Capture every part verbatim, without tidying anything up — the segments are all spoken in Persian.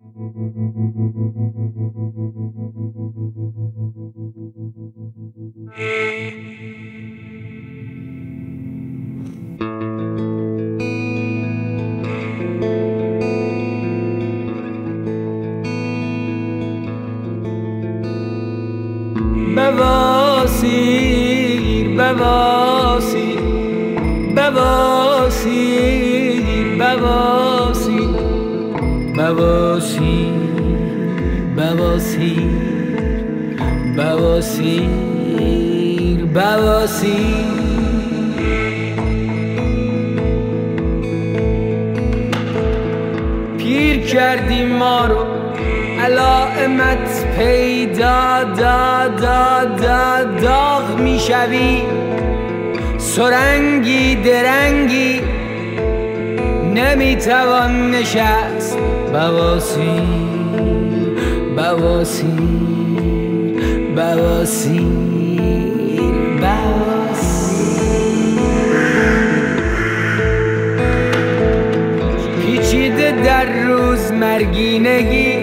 بواسیر بواسیر بواسیر بواسیر بواسیر بواسیر بواسیر بواسیر پیر کردی ما رو علائمت پیدا دا دا دا داغ میشوی سرنگی درنگی نمیتوان نشست بواسیر بواسیر بواسیر پیچیده در روز مرگینگی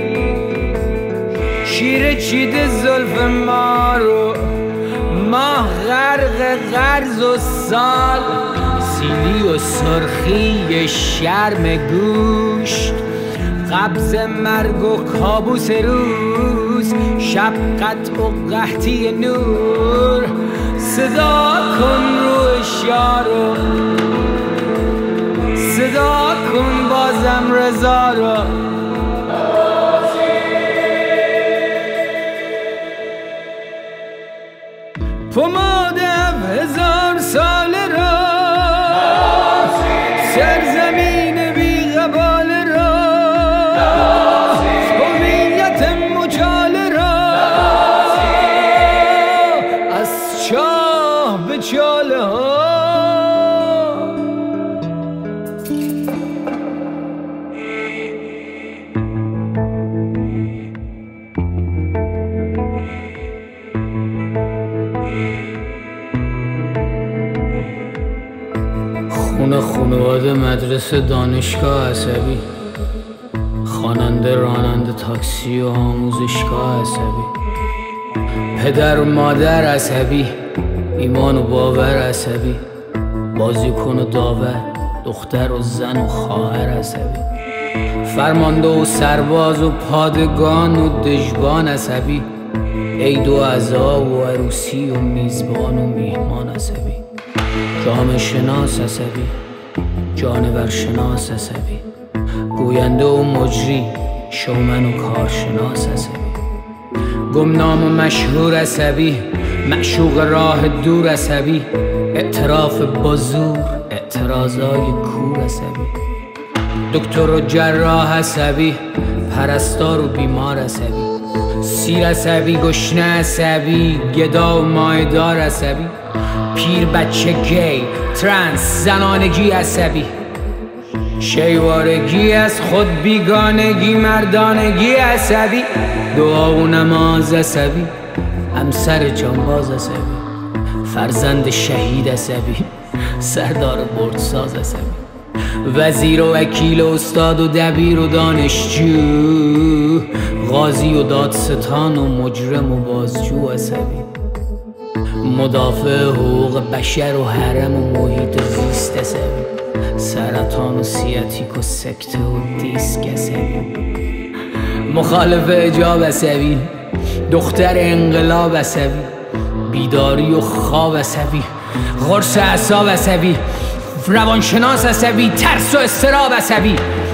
شیر چیده زلف ما رو ماه غرق قرض و سال سیلی و سرخی شرم گوشت قبض مرگ و کابوس روز شب قطع و قحطی نور صدا کن رو اشارو صدا کن بازم رضا رو پماد هزار سال را سرزمین بی غبال را هویت مچال را از چاه به چاله ها خونه خانواده مدرسه دانشگاه عصبی خواننده راننده تاکسی و آموزشگاه عصبی پدر و مادر عصبی ایمان و باور عصبی بازیکن و داور دختر و زن و خواهر عصبی فرمانده و سرباز و پادگان و دژبان عصبی عید و عزا و عروسی و میزبان و میهمان عصبی جامعه شناس عصبی جانور شناس عصبی گوینده و مجری شومن و کارشناس عصبی گمنام و مشهور عصبی معشوق راه دور عصبی اعتراف بازور اعتراضای کور عصبی دکتر و جراح عصبی پرستار و بیمار عصبی سیر عصبی گشنه عصبی گدا و مایدار عصبی پیر بچه گی ترنس زنانگی عصبی شیوارگی از خود بیگانگی مردانگی عصبی دعا و نماز عصبی همسر جانباز عصبی فرزند شهید عصبی سردار بردساز عصبی وزیر و وکیل و استاد و دبیر و دانشجو غازی و دادستان و مجرم و بازجو عصبی مدافع حقوق بشر و حرم و محیط زیست عصبی سرطان و سیاتیک و سکته و دیسک عصبی مخالف حجاب عصبی دختر انقلاب عصبی بیداری و خواب عصبی قرص اعصاب عصبی روانشناس عصبی ترس و اضطراب عصبی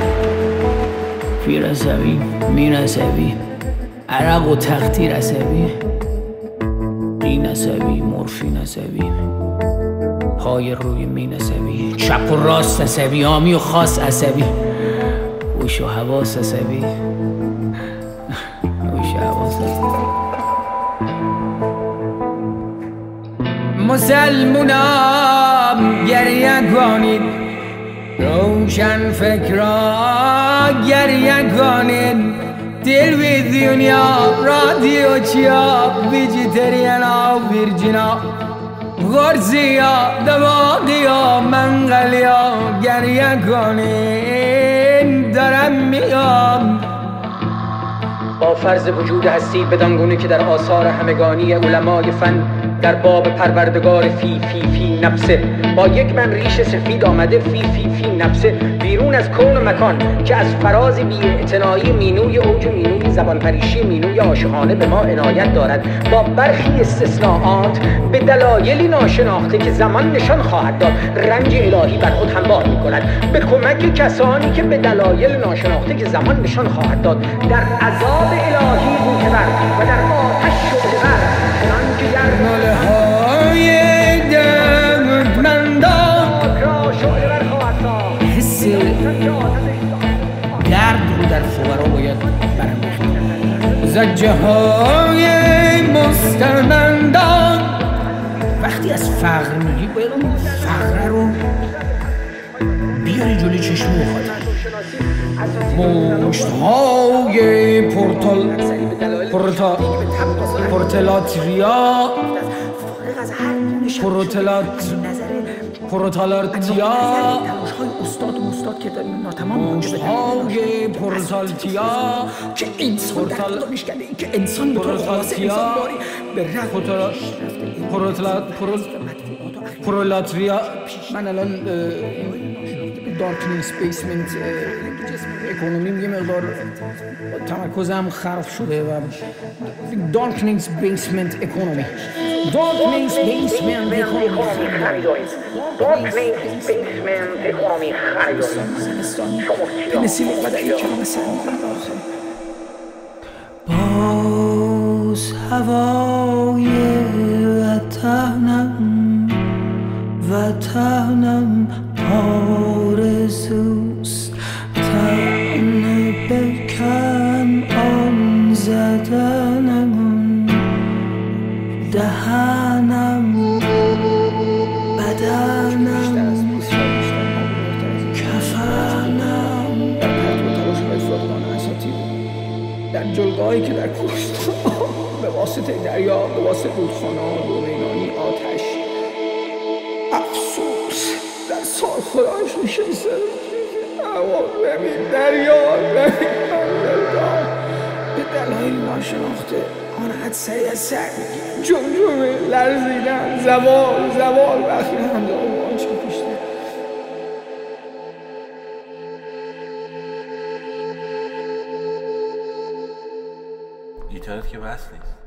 پیر عصبی میر عصبی عرق و تقطیر عصبی این عصبی مورفین عصبی پای روی مین عصبی چپ و راست عصبی عامی و خاص عصبی هوش و حواس عصبی هوش و حواس عصبی مسلمونام گریه کنید روشن فکرها گریه کنید تلویزیونیا رادیو چیا ویجیتریانا ویرجینا غرزیا دماغیا منقلیا گریه کنید دارم میام با فرض وجود هستی بدان گونه که در آثار همگانی علمای فن در باب پروردگار فی فی فی نفسه با یک من ریش سفید آمده فی فی فی نفسه بیرون از کون و مکان که از فراز بی‌اعتنایی مینوی اوج مینوی زبان پریشی مینوی عاشقانه به ما عنایت دارد با برخی استثناءات به دلایلی ناشناخته که زمان نشان خواهد داد رنج الهی بر خود هموار می کند به کمک کسانی که به دلایل ناشناخته که زمان نشان خواهد داد در عذاب الهی بوده بر و در آتش شده بر چنانکه در ناله های دردمندان را شعله بر خواهد ساخت حس درد رو در فقرا باید برانگیخت. زجه های مستمندان وقتی از فقر میگی باید اون فقر رو بیاری جلوی چشم بخاطر مشت های پورتال پورتا پورتلاتریا پورتلات پورتالارتیا استاد و استاد که ناتمام مشت های پورتالتیا که انسان در دانش کرده که انسان به طور خلاصه انسان داری به رفت پورتلات پورولاتریا. من الان دارکنینگ سپیسمنت اکونومیم یه مقدار تمرکزم خراب شده و دارکنینگ بیسمنت اکونومی دارکنینگ بیسمنت اکونومی دارکنینگ بیسمنت اکونومی پنسیل بدهی کلام سرم باز هوای وطنم وطنم آرزوست تن بکن آن زدنم دهنم بدنم کفنم در جلگاهی که در کوهستان به واسطه دریا به واسطه رودخانه‌ها رومینانی آتش افسوس در سال خدایش نشسته اما ببین دریا ببین منزلگاه به دلایل ناشناخته آن سریع از سر جمجمه لرزیدن زوال زوال و اخیرا هم دارم با آنچه پیشتر اینترنت که بس نیست.